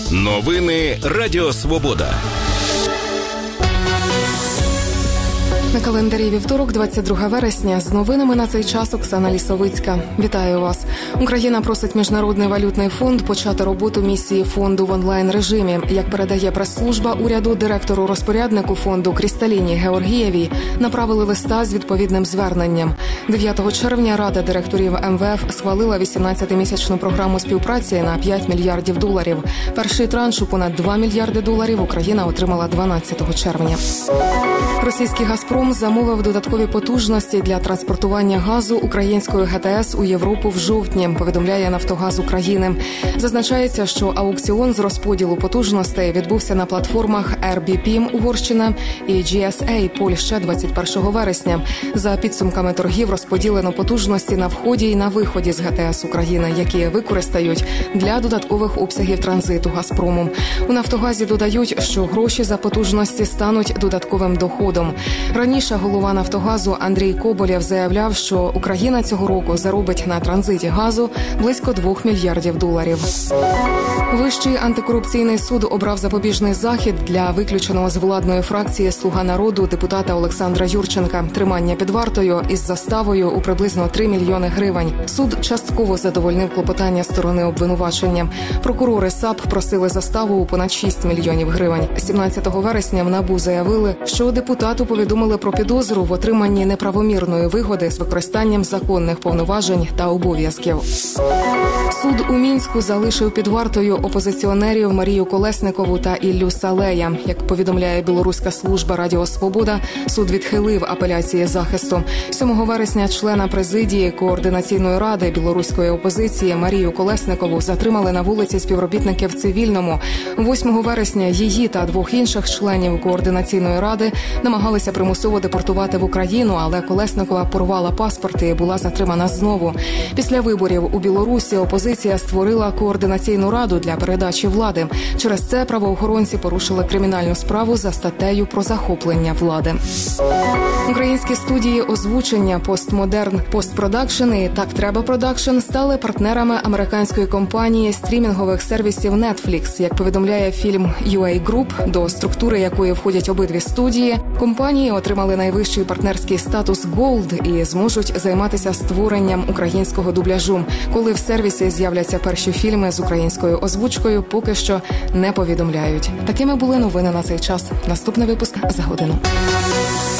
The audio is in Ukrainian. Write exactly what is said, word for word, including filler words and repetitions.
Новини Радіо Свобода. На календарі вівторок, двадцять друге вересня. З новинами на цей час Оксана Лісовицька. Вітаю вас. Україна просить Міжнародний валютний фонд почати роботу місії фонду в онлайн-режимі. Як передає прес-служба уряду, директору-розпоряднику фонду Крісталіні Георгієвій направили листа з відповідним зверненням. дев'ятого червня Рада директорів ем ве еф схвалила вісімнадцятимісячну програму співпраці на п'ять мільярдів доларів. Перший транш у понад два мільярди доларів Україна отримала дванадцятого червня. Російський «Газпром» замовив додаткові потужності для транспортування газу української ге те ес у Європу в жовтні, повідомляє «Нафтогаз України». Зазначається, що аукціон з розподілу потужностей відбувся на платформах ер бі пі Угорщина і джі ес ей Польща двадцять першого вересня. За підсумками торгів розподілено потужності на вході і на виході з ге те ес України, які використають для додаткових обсягів транзиту «Газпрому». У «Нафтогазі» додають, що гроші за потужності стануть додатковим доходом. Раніше голова «Нафтогазу» Андрій Коболєв заявляв, що Україна цього року заробить на транзиті газу близько двох мільярдів доларів. Вищий антикорупційний суд обрав запобіжний захід для виключеного з владної фракції «Слуга народу» депутата Олександра Юрченка. Тримання під вартою із заставою у приблизно три мільйони гривень. Суд частково задовольнив клопотання сторони обвинувачення. Прокурори САП просили заставу у понад шість мільйонів гривень. сімнадцятого вересня в НАБУ заявили, що депутату повідомили про підозру в отриманні неправомірної вигоди з використанням законних повноважень та обов'язків. Суд у Мінську залишив під вартою опозиціонерів Марію Колесникову та Іллю Салея. Як повідомляє білоруська служба Радіо Свобода, суд відхилив апеляції захисту. сьомого вересня члена президії Координаційної ради білоруської опозиції Марію Колесникову затримали на вулиці співробітники в цивільному. восьмого вересня її та двох інших членів Координаційної ради намагалися примусово депортувати в Україну, але Колесникова порвала паспорт і була затримана знову. Після виборів у Білорусі опозиція створила Координаційну раду для передачі влади. Через це правоохоронці порушили кримінальну справу за статтею про захоплення влади. Українські студії озвучення «Постмодерн Постпродакшн» і «Так треба Продакшн» стали партнерами американської компанії стрімінгових сервісів Netflix. Як повідомляє фільм ю ей Group, до структури якої входять обидві студії, компанії отримали найвищий партнерський статус Gold і зможуть займатися створенням українського дубляжу. Коли в сервісі з'являться перші фільми з українською озвучкою, поки що не повідомляють. Такими були новини на цей час. Наступний випуск за годину.